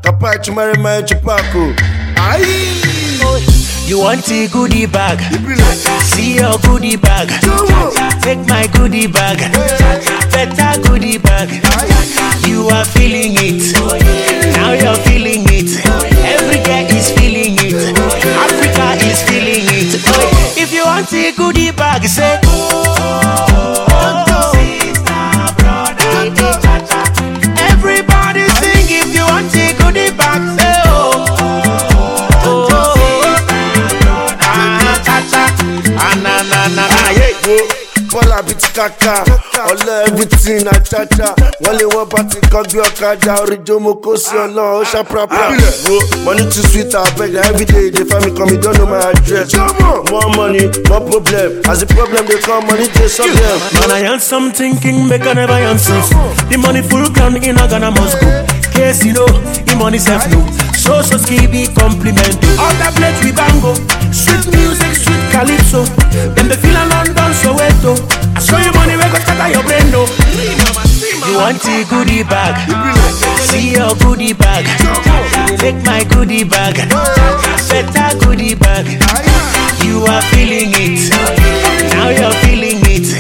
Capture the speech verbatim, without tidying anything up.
Kapai chumare my chupaco. Aye. You want a goodie bag? See your goodie bag. Take my goodie bag. Better goodie bag. You are feeling it. Now you're feeling it. Every girl is feeling it. Africa is feeling it. If you want a goodie bag, say everybody sing. If you want a goodie bag, say oh. Paula biti kaka, all everything I cha-cha. Wale one party kogbi okada, orijo mo kosi olo, osha prapra. Money too sweet, I beg that every day they find me come, you don't know my address. More money, more problem. As the problem they come, money they solve them. Man, I am some thinking, make I never answer. The money full ground in a Ghana must go. Case you know, the money self no. So so skibby compliment. All that blades we bango, sweet music, sweet calypso. Then the feel a London Soweto. I show you money, we go scatter your brain no. You want a goodie bag? See your goodie bag. Take my goodie bag. Better goodie bag. You are feeling it. Now you're feeling it.